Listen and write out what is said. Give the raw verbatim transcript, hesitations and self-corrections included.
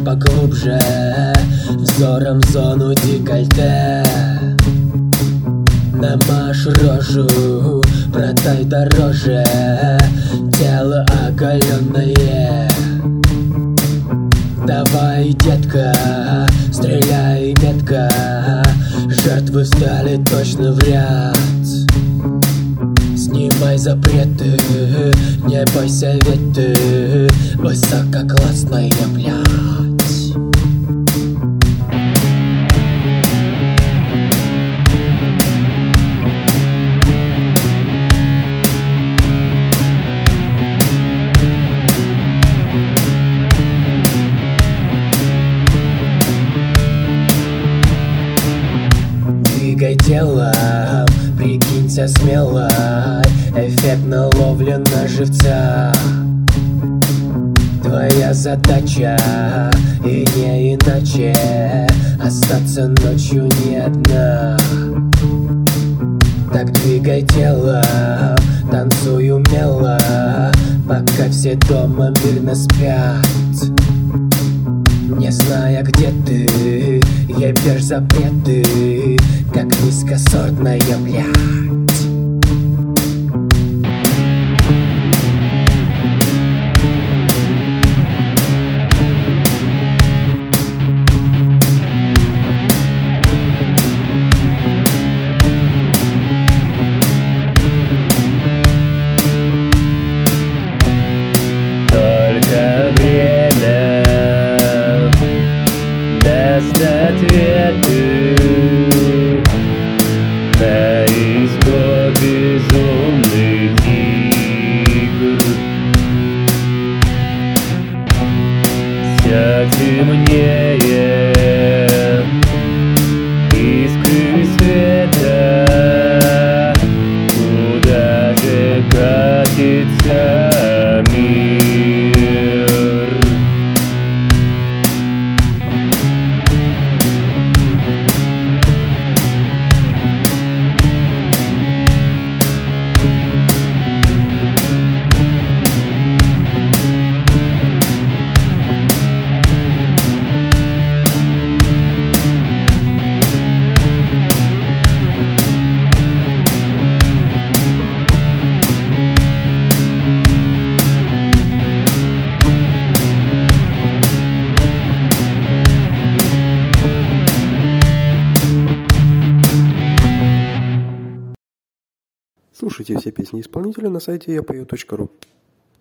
поглубже, взором в зону декольте. Намажь рожу, продай дороже, тело оголенное. Давай, детка, стреляй метко, жертвы встали точно в ряд. Снимай запреты, не бойся, ведь ты высококлассная, блядь. Двигай телом, прикинься смело, эффектно ловля на живца. Твоя задача, и не иначе, остаться ночью не одна. Так двигай телом, танцуй умело, пока все дома мирно спят. Не зная, где ты, ебешь запреты, как низкосортная, блядь. Только время даст ответы на исход безумных игр. Все темнее, искры света, куда же катится мир? Слушайте все песни исполнителя на сайте я пою точка ру.